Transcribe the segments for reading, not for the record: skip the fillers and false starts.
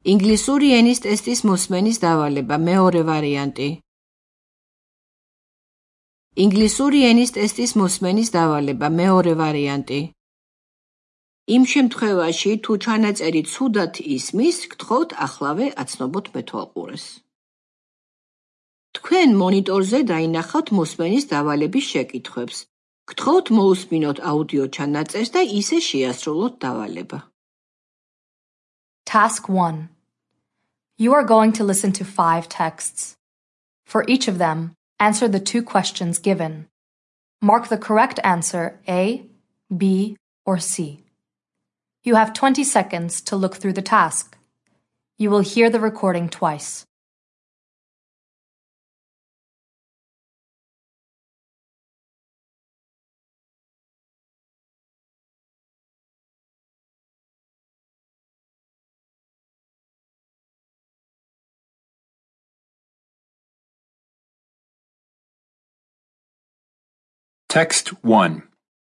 ინგლისური ენის ტესტის მოსმენის დავალება, მეორე ვარიანტი. ინგლისური ენის ტესტის მოსმენის დავალება, მეორე ვარიანტი. იმ შემთხვევაში, თუ ჩანაწერი ცუდად ისმის, გთხოვთ ახლავე აცნობოთ მეთვალყურეს. თქვენ მონიტორზე დაინახავთ მოსმენის დავალების შეკითხვებს. გთხოვთ მოусმინოთ აუდიო ჩანაწერს და ისე შეასრულოთ დავალება. Task 1. You are going to listen to 5 texts. For each of them, answer the 2 questions given. Mark the correct answer A, B, or C. You have 20 seconds to look through the task. You will hear the recording twice. Text 1.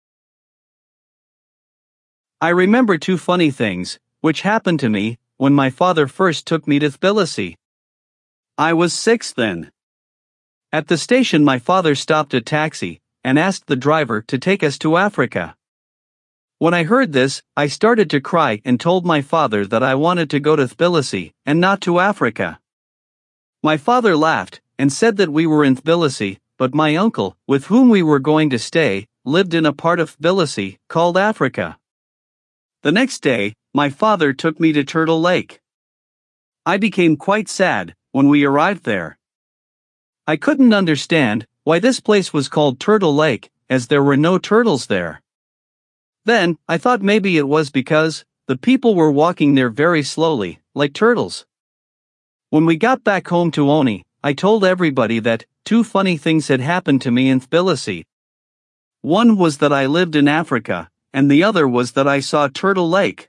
I remember 2 funny things, which happened to me, when my father first took me to Tbilisi. I was 6 then. At the station my father stopped a taxi, and asked the driver to take us to Africa. When I heard this, I started to cry and told my father that I wanted to go to Tbilisi, and not to Africa. My father laughed, and said that we were in Tbilisi, but my uncle, with whom we were going to stay, lived in a part of Tbilisi, called Africa. The next day, my father took me to Turtle Lake. I became quite sad when we arrived there. I couldn't understand why this place was called Turtle Lake, as there were no turtles there. Then, I thought maybe it was because the people were walking there very slowly, like turtles. When we got back home to Oni, I told everybody that 2 funny things had happened to me in Tbilisi. One was that I lived in Africa, and the other was that I saw Turtle Lake.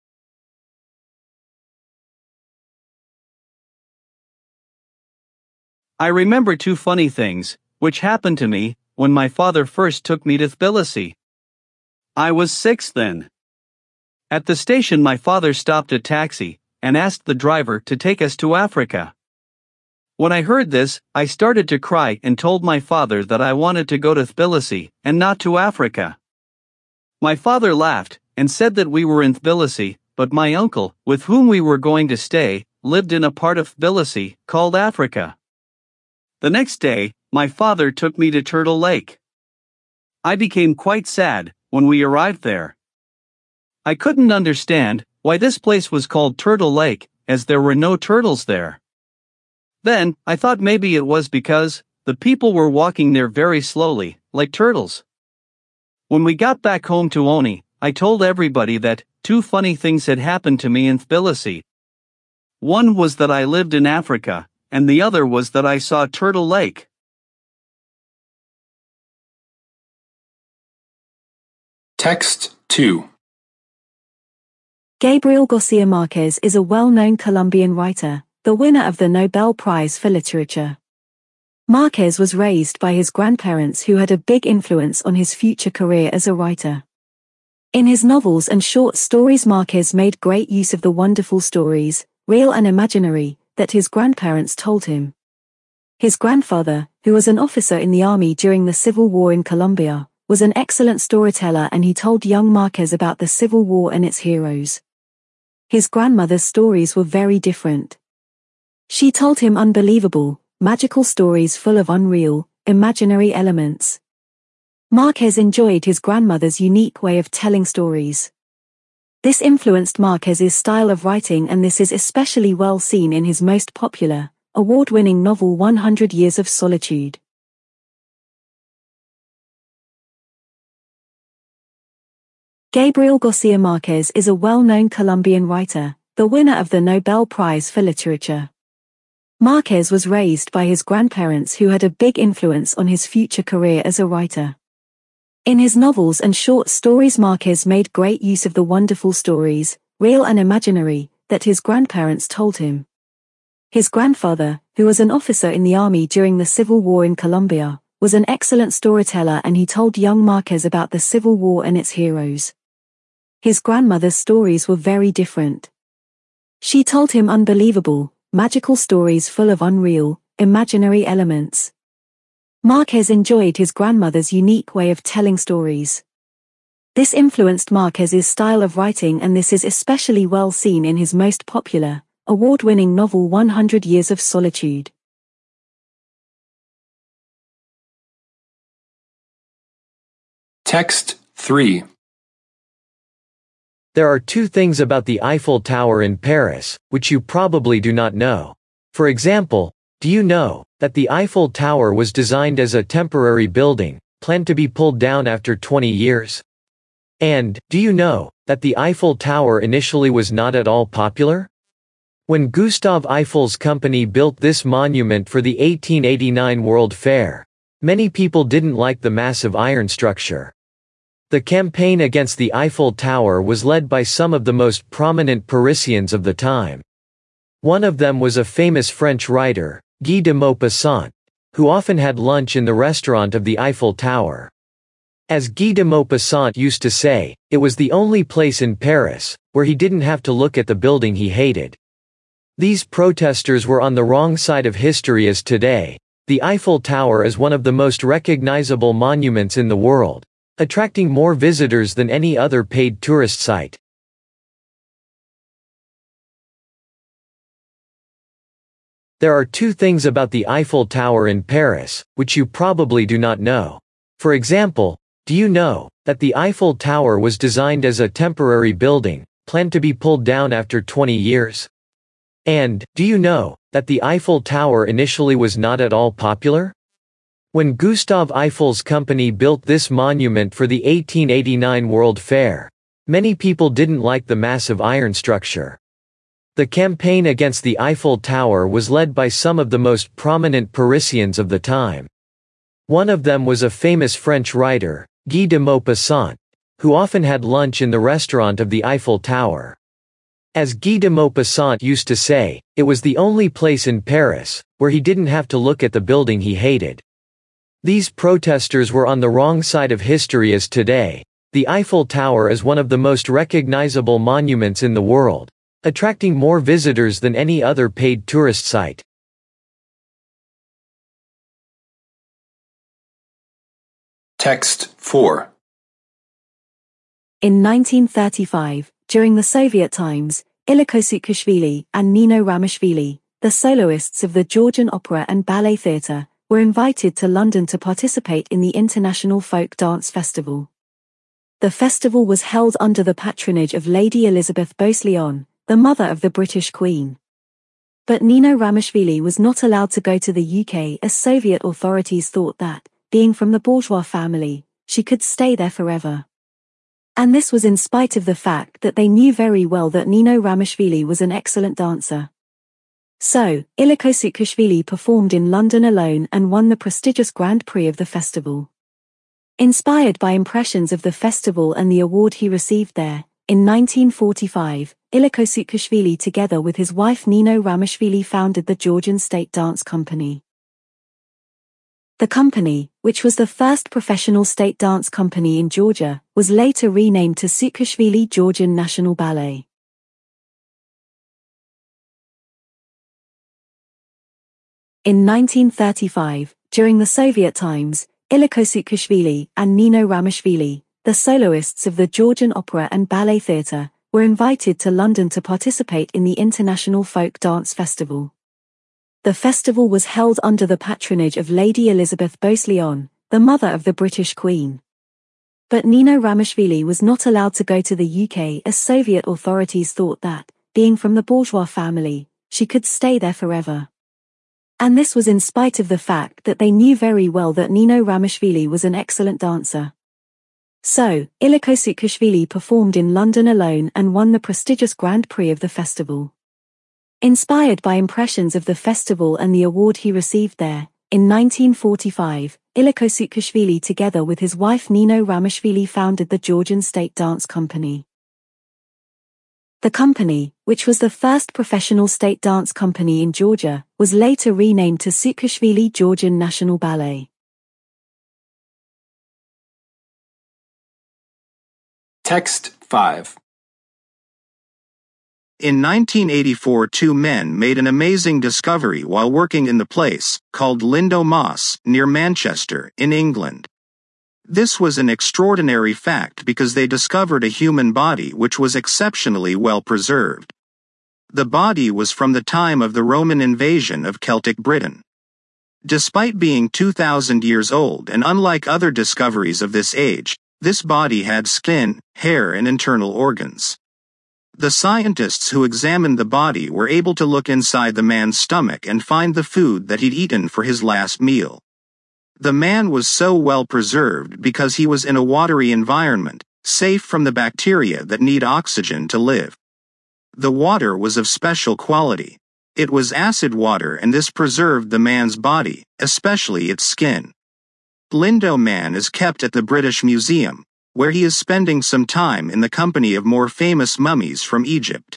I remember 2 funny things, which happened to me, when my father first took me to Tbilisi. I was 6 then. At the station my father stopped a taxi, and asked the driver to take us to Africa. When I heard this, I started to cry and told my father that I wanted to go to Tbilisi, and not to Africa. My father laughed, and said that we were in Tbilisi, but my uncle, with whom we were going to stay, lived in a part of Tbilisi, called Africa. The next day, my father took me to Turtle Lake. I became quite sad when we arrived there. I couldn't understand why this place was called Turtle Lake, as there were no turtles there. Then, I thought maybe it was because the people were walking there very slowly, like turtles. When we got back home to Oni, I told everybody that 2 funny things had happened to me in Tbilisi. One was that I lived in Africa, and the other was that I saw Turtle Lake. Text 2. Gabriel Garcia Marquez is a well-known Colombian writer, the winner of the Nobel Prize for Literature. Marquez was raised by his grandparents who had a big influence on his future career as a writer. In his novels and short stories, Marquez made great use of the wonderful stories, real and imaginary, that his grandparents told him. His grandfather, who was an officer in the army during the Civil War in Colombia, was an excellent storyteller, and he told young Marquez about the Civil War and its heroes. His grandmother's stories were very different. She told him unbelievable, magical stories full of unreal, imaginary elements. Marquez enjoyed his grandmother's unique way of telling stories. This influenced Marquez's style of writing, and this is especially well seen in his most popular, award-winning novel 100 Years of Solitude. Gabriel Garcia Marquez is a well-known Colombian writer, the winner of the Nobel Prize for Literature. Marquez was raised by his grandparents who had a big influence on his future career as a writer. In his novels and short stories, Marquez made great use of the wonderful stories, real and imaginary, that his grandparents told him. His grandfather, who was an officer in the army during the Civil War in Colombia, was an excellent storyteller, and he told young Marquez about the Civil War and its heroes. His grandmother's stories were very different. She told him unbelievable, magical stories full of unreal, imaginary elements. Marquez enjoyed his grandmother's unique way of telling stories. This influenced Marquez's style of writing, and this is especially well seen in his most popular, award-winning novel 100 Years of Solitude. Text 3. There are two things about the Eiffel Tower in Paris, which you probably do not know. For example, do you know that the Eiffel Tower was designed as a temporary building, planned to be pulled down after 20 years? And, do you know that the Eiffel Tower initially was not at all popular? When Gustave Eiffel's company built this monument for the 1889 World Fair, many people didn't like the massive iron structure. The campaign against the Eiffel Tower was led by some of the most prominent Parisians of the time. One of them was a famous French writer, Guy de Maupassant, who often had lunch in the restaurant of the Eiffel Tower. As Guy de Maupassant used to say, it was the only place in Paris where he didn't have to look at the building he hated. These protesters were on the wrong side of history, as today, the Eiffel Tower is one of the most recognizable monuments in the world, attracting more visitors than any other paid tourist site. There are two things about the Eiffel Tower in Paris, which you probably do not know. For example, do you know that the Eiffel Tower was designed as a temporary building, planned to be pulled down after 20 years? And, do you know that the Eiffel Tower initially was not at all popular? When Gustave Eiffel's company built this monument for the 1889 World Fair, many people didn't like the massive iron structure. The campaign against the Eiffel Tower was led by some of the most prominent Parisians of the time. One of them was a famous French writer, Guy de Maupassant, who often had lunch in the restaurant of the Eiffel Tower. As Guy de Maupassant used to say, it was the only place in Paris where he didn't have to look at the building he hated. These protesters were on the wrong side of history, as today, the Eiffel Tower is one of the most recognizable monuments in the world, attracting more visitors than any other paid tourist site. Text 4. In 1935, during the Soviet times, Iliko Saakashvili and Nino Ramashvili, the soloists of the Georgian Opera and Ballet Theatre, were invited to London to participate in the International Folk Dance Festival. The festival was held under the patronage of Lady Elizabeth Bosleon, the mother of the British Queen. But Nino Ramashvili was not allowed to go to the UK, as Soviet authorities thought that, being from the bourgeois family, she could stay there forever. And this was in spite of the fact that they knew very well that Nino Ramashvili was an excellent dancer. So, Iliko Saakashvili performed in London alone and won the prestigious Grand Prix of the festival. Inspired by impressions of the festival and the award he received there, in 1945, Iliko Saakashvili together with his wife Nino Ramashvili founded the Georgian State Dance Company. The company, which was the first professional state dance company in Georgia, was later renamed to Saakashvili Georgian National Ballet. In 1935, during the Soviet times, Iliko Saakashvili and Nino Ramashvili, the soloists of the Georgian Opera and Ballet Theatre, were invited to London to participate in the International Folk Dance Festival. The festival was held under the patronage of Lady Elizabeth Bosleon, the mother of the British Queen. But Nino Ramashvili was not allowed to go to the UK, as Soviet authorities thought that, being from the bourgeois family, she could stay there forever. And this was in spite of the fact that they knew very well that Nino Ramashvili was an excellent dancer. So, Iliko Saakashvili performed in London alone and won the prestigious Grand Prix of the festival. Inspired by impressions of the festival and the award he received there, in 1945, Iliko Saakashvili together with his wife Nino Ramashvili founded the Georgian State Dance Company. The company, which was the first professional state dance company in Georgia, was later renamed to Saakashvili Georgian National Ballet. Text 5. In 1984, two men made an amazing discovery while working in the place, called Lindo Moss, near Manchester, in England. This was an extraordinary fact because they discovered a human body which was exceptionally well preserved. The body was from the time of the Roman invasion of Celtic Britain. Despite being 2,000 years old and unlike other discoveries of this age, this body had skin, hair and internal organs. The scientists who examined the body were able to look inside the man's stomach and find the food that he'd eaten for his last meal. The man was so well preserved because he was in a watery environment, safe from the bacteria that need oxygen to live. The water was of special quality. It was acid water, and this preserved the man's body, especially its skin. Lindo Man is kept at the British Museum, where he is spending some time in the company of more famous mummies from Egypt.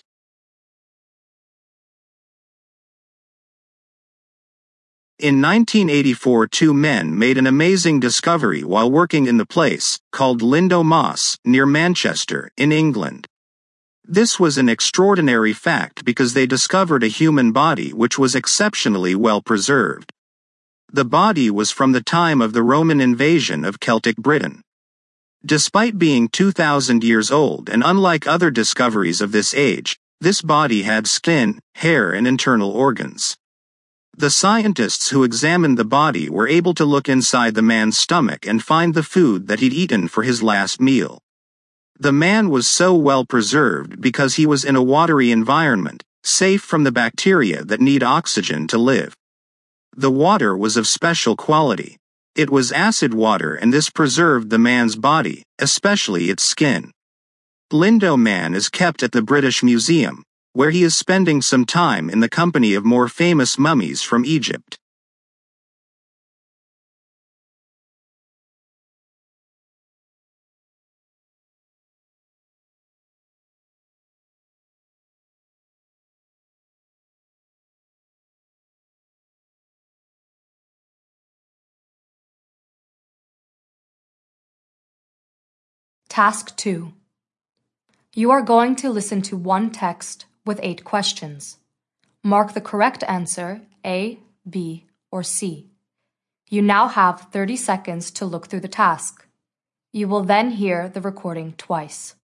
In 1984, two men made an amazing discovery while working in the place, called Lindo Moss, near Manchester, in England. This was an extraordinary fact because they discovered a human body which was exceptionally well preserved. The body was from the time of the Roman invasion of Celtic Britain. Despite being 2,000 years old and unlike other discoveries of this age, this body had skin, hair and internal organs. The scientists who examined the body were able to look inside the man's stomach and find the food that he'd eaten for his last meal. The man was so well preserved because he was in a watery environment, safe from the bacteria that need oxygen to live. The water was of special quality. It was acid water, and this preserved the man's body, especially its skin. Lindo Man is kept at the British Museum, where he is spending some time in the company of more famous mummies from Egypt. Task 2. You are going to listen to one text with 8 questions. Mark the correct answer A, B, or C. You now have 30 seconds to look through the task. You will then hear the recording twice.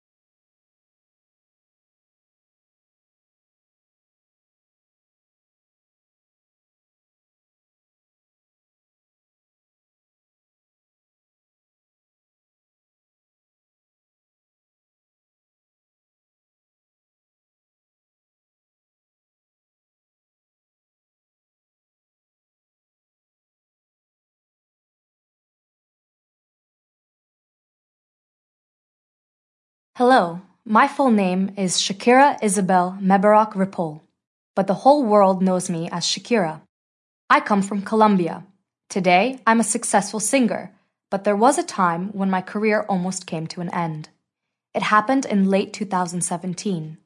Hello, my full name is Shakira Isabel Mebarak Ripoll, but the whole world knows me as Shakira. I come from Colombia. Today, I'm a successful singer, but there was a time when my career almost came to an end. It happened in late 2017.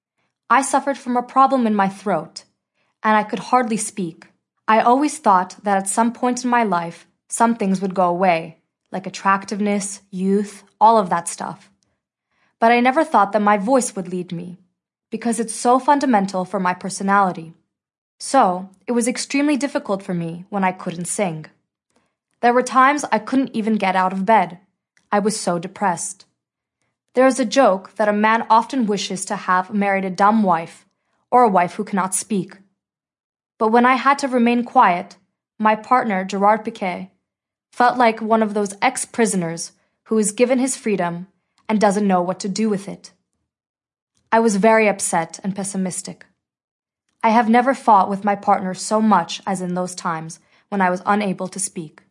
I suffered from a problem in my throat, and I could hardly speak. I always thought that at some point in my life, some things would go away, like attractiveness, youth, all of that stuff. But I never thought that my voice would lead me, because it's so fundamental for my personality. So, it was extremely difficult for me when I couldn't sing. There were times I couldn't even get out of bed. I was so depressed. There is a joke that a man often wishes to have married a dumb wife, or a wife who cannot speak. But when I had to remain quiet, my partner, Gerard Piqué, felt like one of those ex-prisoners who is given his freedom and doesn't know what to do with it. I was very upset and pessimistic. I have never fought with my partner so much as in those times when I was unable to speak.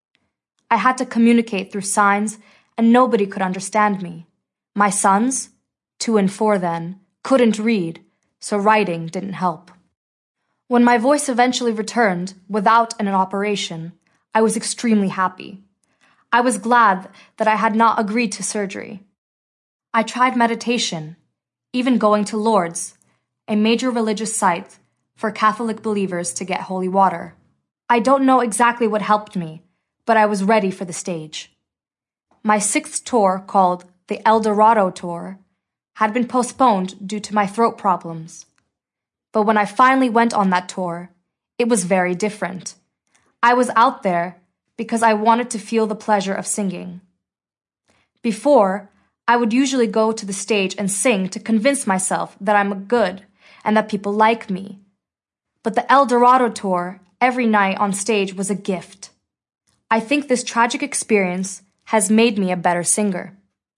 I had to communicate through signs, and nobody could understand me. My sons, 2 and 4 then, couldn't read, so writing didn't help. When my voice eventually returned, without an operation, I was extremely happy. I was glad that I had not agreed to surgery. I tried meditation, even going to Lourdes, a major religious site for Catholic believers to get holy water. I don't know exactly what helped me, but I was ready for the stage. My 6th tour, called the El Dorado Tour, had been postponed due to my throat problems. But when I finally went on that tour, it was very different. I was out there because I wanted to feel the pleasure of singing. Before, I would usually go to the stage and sing to convince myself that I'm good and that people like me. But the El Dorado tour, every night on stage, was a gift. I think this tragic experience has made me a better singer.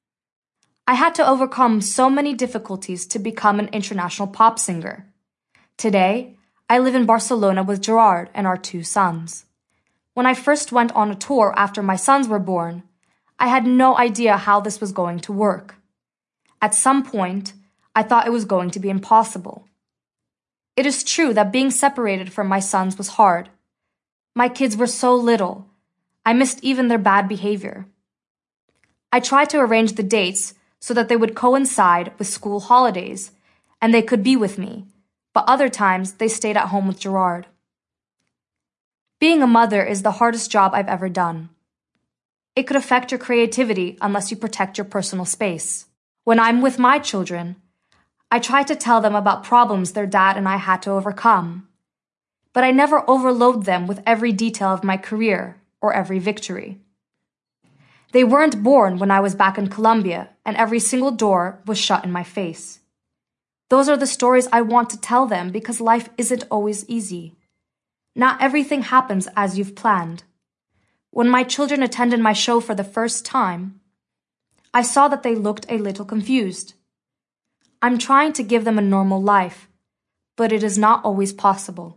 I had to overcome so many difficulties to become an international pop singer. Today, I live in Barcelona with Gerard and our 2 sons. When I first went on a tour after my sons were born, I had no idea how this was going to work. At some point, I thought it was going to be impossible. It is true that being separated from my sons was hard. My kids were so little. I missed even their bad behavior. I tried to arrange the dates so that they would coincide with school holidays and they could be with me, but other times they stayed at home with Gerard. Being a mother is the hardest job I've ever done. It could affect your creativity unless you protect your personal space. When I'm with my children, I try to tell them about problems their dad and I had to overcome. But I never overload them with every detail of my career or every victory. They weren't born when I was back in Colombia and every single door was shut in my face. Those are the stories I want to tell them because life isn't always easy. Not everything happens as you've planned. When my children attended my show for the first time, I saw that they looked a little confused. I'm trying to give them a normal life, but it is not always possible.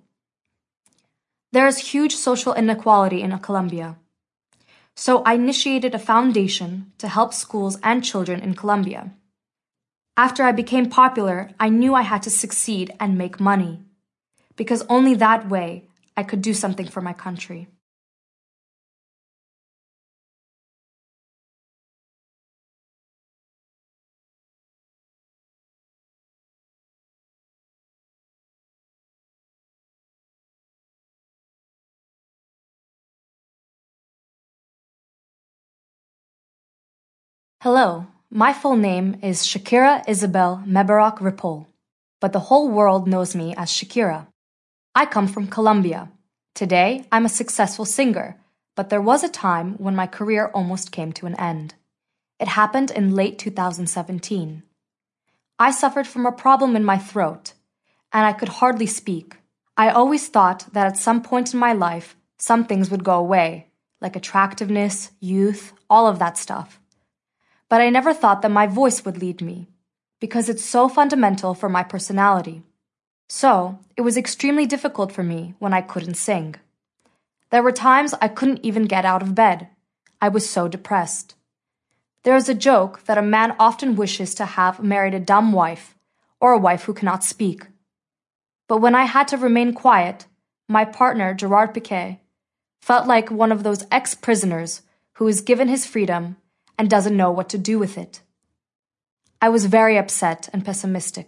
There is huge social inequality in Colombia. So I initiated a foundation to help schools and children in Colombia. After I became popular, I knew I had to succeed and make money, because only that way I could do something for my country. Hello, my full name is Shakira Isabel Mebarak Ripoll, but the whole world knows me as Shakira. I come from Colombia. Today, I'm a successful singer, but there was a time when my career almost came to an end. It happened in late 2017. I suffered from a problem in my throat, and I could hardly speak. I always thought that at some point in my life, some things would go away, like attractiveness, youth, all of that stuff. But I never thought that my voice would lead me, because it's so fundamental for my personality. So, it was extremely difficult for me when I couldn't sing. There were times I couldn't even get out of bed. I was so depressed. There is a joke that a man often wishes to have married a dumb wife, or a wife who cannot speak. But when I had to remain quiet, my partner, Gerard Piqué, felt like one of those ex-prisoners who is given his freedom and doesn't know what to do with it. I was very upset and pessimistic.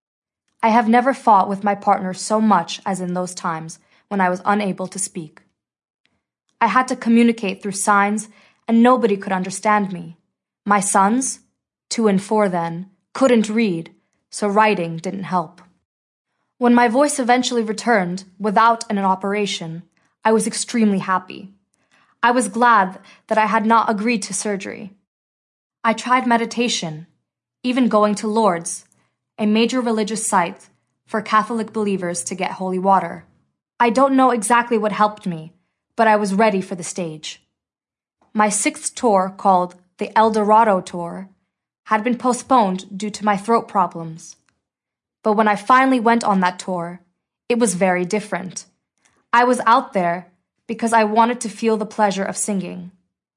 I have never fought with my partner so much as in those times when I was unable to speak. I had to communicate through signs and nobody could understand me. My sons, 2 and 4 then, couldn't read, so writing didn't help. When my voice eventually returned, without an operation, I was extremely happy. I was glad that I had not agreed to surgery. I tried meditation, even going to Lourdes, a major religious site for Catholic believers to get holy water. I don't know exactly what helped me, but I was ready for the stage. My 6th tour, called the El Dorado Tour, had been postponed due to my throat problems. But when I finally went on that tour, it was very different. I was out there because I wanted to feel the pleasure of singing.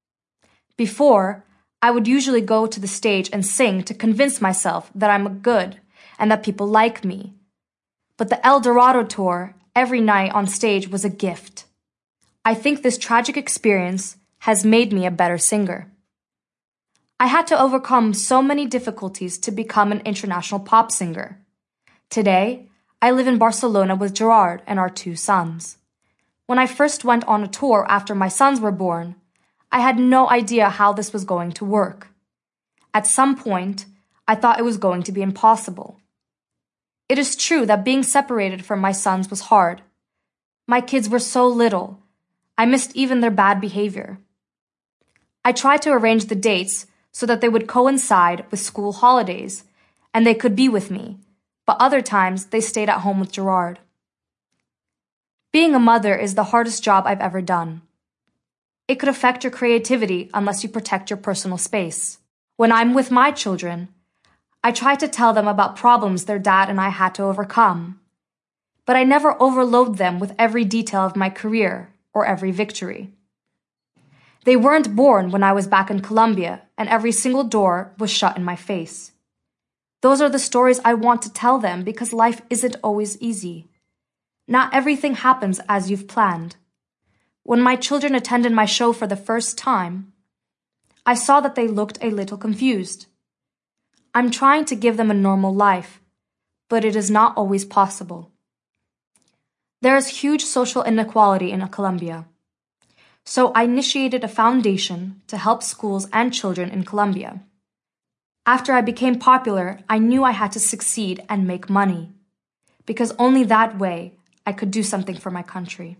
Before, I would usually go to the stage and sing to convince myself that I'm good and that people like me. But the El Dorado tour, every night on stage, was a gift. I think this tragic experience has made me a better singer. I had to overcome so many difficulties to become an international pop singer. Today, I live in Barcelona with Gerard and our 2 sons. When I first went on a tour after my sons were born, I had no idea how this was going to work. At some point, I thought it was going to be impossible. It is true that being separated from my sons was hard. My kids were so little. I missed even their bad behavior. I tried to arrange the dates so that they would coincide with school holidays, and they could be with me, but other times they stayed at home with Gerard. Being a mother is the hardest job I've ever done. It could affect your creativity unless you protect your personal space. When I'm with my children, I try to tell them about problems their dad and I had to overcome, but I never overload them with every detail of my career or every victory. They weren't born when I was back in Colombia and every single door was shut in my face. Those are the stories I want to tell them because life isn't always easy. Not everything happens as you've planned. When my children attended my show for the first time, I saw that they looked a little confused. I'm trying to give them a normal life, but it is not always possible. There is huge social inequality in Colombia. So I initiated a foundation to help schools and children in Colombia. After I became popular, I knew I had to succeed and make money, because only that way I could do something for my country.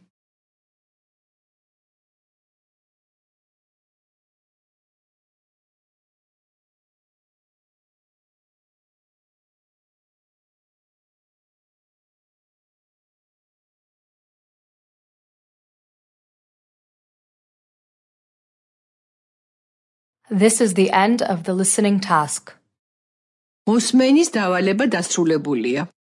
This is the end of the listening task. მოსმენის დავალება დასრულებულია.